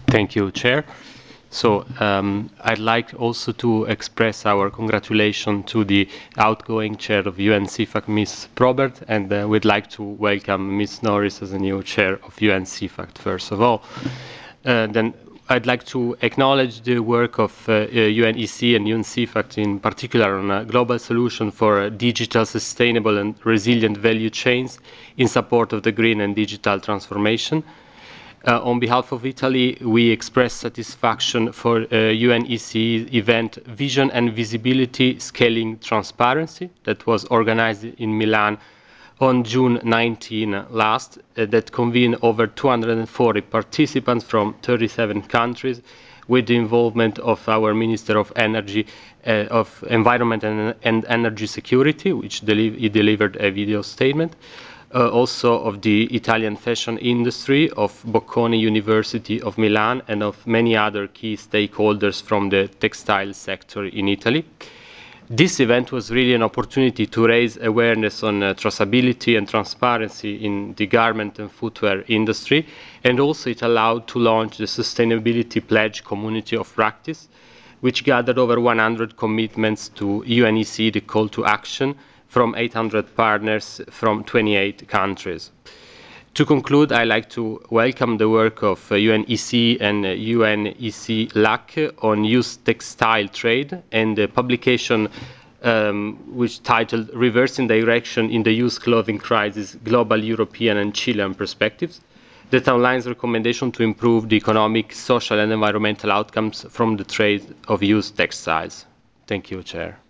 Thank you, Chair. So I'd like also to express our congratulations to the outgoing chair of UN CFAC, Ms. Probert, and we'd like to welcome Ms. Norris as a new chair of UN CFAC, first of all. Then I'd like to acknowledge the work of UNEC and UN CFAC, in particular on a global solution for digital, sustainable and resilient value chains in support of the green and digital transformation. On behalf of Italy, we express satisfaction for UNEC event Vision and Visibility Scaling Transparency that was organized in Milan on June 19 last, that convened over 240 participants from 37 countries with the involvement of our Minister of Energy, of Environment and Energy Security, which he delivered a video statement. Also of the Italian fashion industry, of Bocconi University of Milan, and of many other key stakeholders from the textile sector in Italy. This event was really an opportunity to raise awareness on traceability and transparency in the garment and footwear industry, and also it allowed to launch the Sustainability Pledge Community of Practice, which gathered over 100 commitments to UNEC, the call to action, from 800 partners from 28 countries. To conclude, I'd like to welcome the work of UNEC and UNEC LAC on youth textile trade, and the publication which titled Reversing Direction in the Youth Clothing Crisis, Global, European and Chilean Perspectives, that outlines recommendations to improve the economic, social and environmental outcomes from the trade of youth textiles. Thank you, Chair.